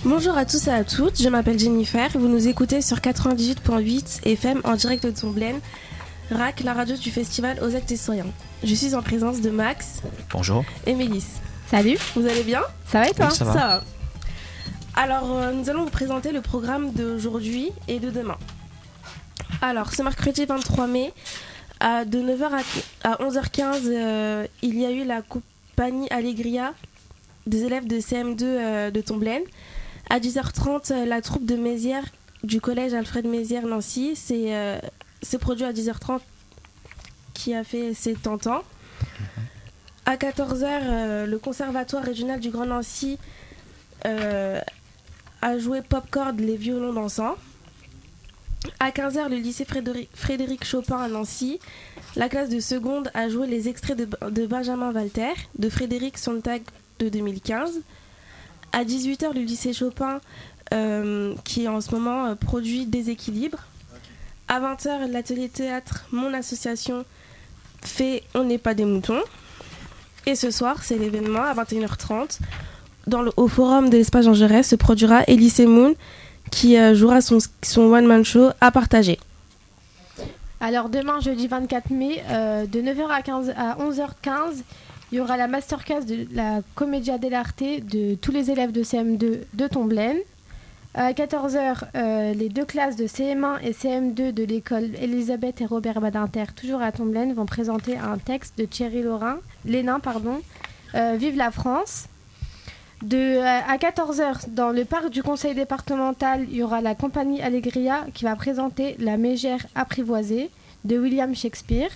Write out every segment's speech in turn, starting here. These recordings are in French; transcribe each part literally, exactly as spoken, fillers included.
Bonjour à tous et à toutes, je m'appelle Jennifer, vous nous écoutez sur quatre-vingt-dix-huit virgule huit F M en direct de Tomblaine, R A C, la radio du festival Osec Tessoyant. Je suis en présence de Max. Bonjour. Et Mélisse. Salut. Vous allez bien ? Ça va et toi ? Oui, ça va. Ça va. Alors, euh, nous allons vous présenter le programme d'aujourd'hui et de demain. Alors, ce mercredi vingt-trois mai, à, de neuf heures à onze heures quinze, euh, il y a eu la compagnie Allegria des élèves de C M deux euh, de Tomblaine. À dix heures trente, la troupe de Mézières du collège Alfred Mézières Nancy s'est euh, produit à dix heures trente qui a fait ses tentants. À quatorze heures, euh, le conservatoire régional du Grand Nancy euh, a joué Popcorn, les violons dansants. À quinze heures, le lycée Frédéric, Frédéric Chopin à Nancy, la classe de seconde a joué les extraits de, de Benjamin Walter, de Frédéric Sontag de deux mille quinze. À dix-huit heures, le lycée Chopin, euh, qui en ce moment euh, produit Déséquilibre. À vingt heures, l'atelier théâtre Mon Association fait On n'est pas des moutons. Et ce soir, c'est l'événement à vingt et une heures trente. Dans le, au forum de l'Espace Jean Jaurès se produira Elise Moon qui euh, jouera son, son one-man show à partager. Alors demain, jeudi vingt-quatre mai, euh, de neuf heures à, quinze, à onze heures quinze, il y aura la masterclass de la Commedia dell'arte de tous les élèves de C M deux de Tomblaine. À quatorze heures, euh, les deux classes de C M un et C M deux de l'école Elisabeth et Robert Badinter, toujours à Tomblaine, vont présenter un texte de Thierry Laurin, Lénin, pardon, euh, Vive la France. De, euh, à quatorze heures, dans le parc du conseil départemental, il y aura la compagnie Allegria qui va présenter La Mégère apprivoisée de William Shakespeare.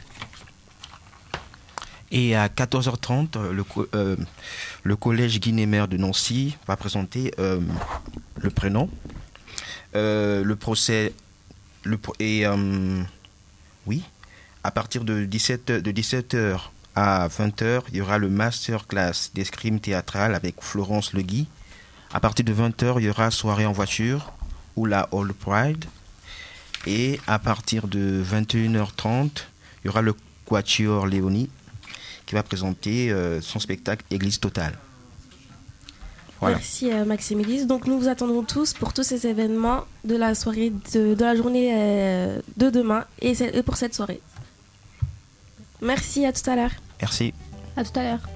Et à quatorze heures trente, le, co- euh, le collège Guinémer de Nancy va présenter euh, le prénom, euh, le procès, le pro- et euh, oui, à partir de dix-sept heures à vingt heures, il y aura le masterclass d'escrime théâtrale avec Florence Legui. À partir de vingt heures, il y aura soirée en voiture ou la All Pride. Et à partir de vingt et une heures trente, il y aura le Quatuor Léonie qui va présenter euh, son spectacle Église Totale. Voilà. Merci euh, Maxime Élise. Donc nous vous attendons tous pour tous ces événements de la soirée de, de la journée euh, de demain et, et pour cette soirée. Merci, à tout à l'heure. Merci. À tout à l'heure.